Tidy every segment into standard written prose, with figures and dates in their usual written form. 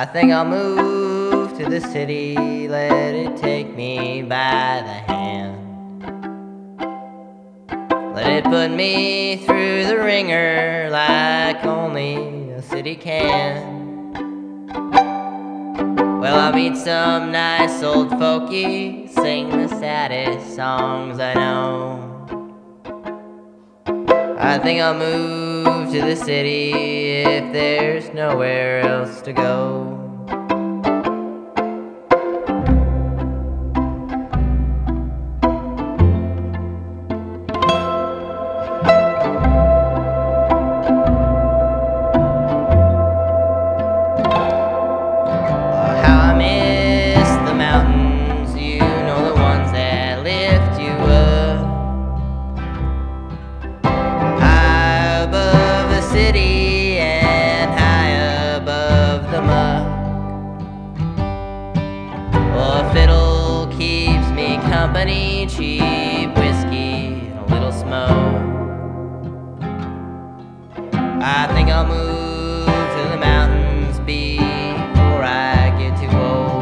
I think I'll move to the city, let it take me by the hand. Let it put me through the ringer like only a city can. Well, I'll meet some nice old folky, sing the saddest songs I know. I think I'll move to the city if there's nowhere else to go. City and high above the muck. Well, a fiddle keeps me company, cheap whiskey and a little smoke. I think I'll move to the mountains before I get too old.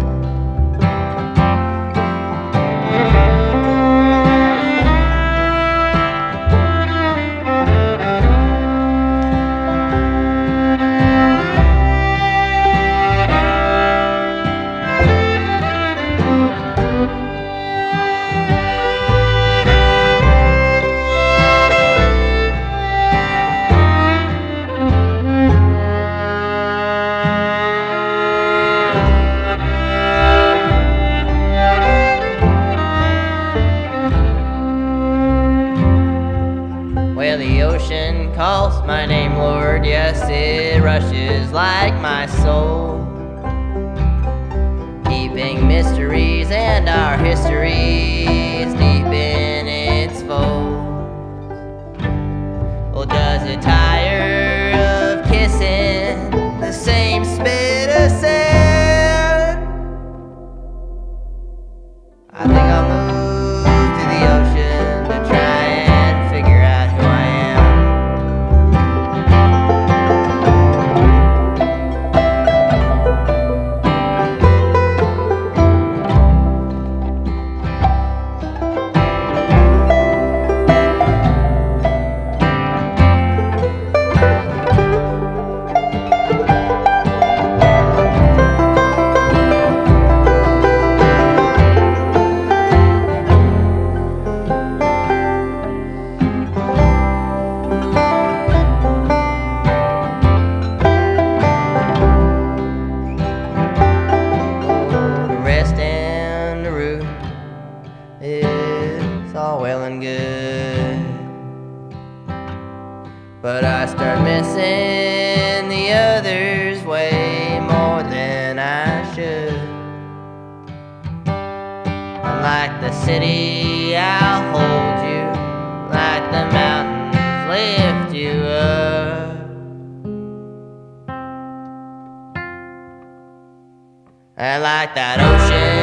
Well, the ocean calls my name, Lord, yes, it rushes like my soul, keeping mysteries and our histories deep in its folds. Well, does it tire of kissing the same spit of sand? I think I'll move to the ocean to try and figure out who I am. It's all well and good, but I start missing the others way more than I should. Like the city, I'll hold you, like the mountains lift you up, and like that ocean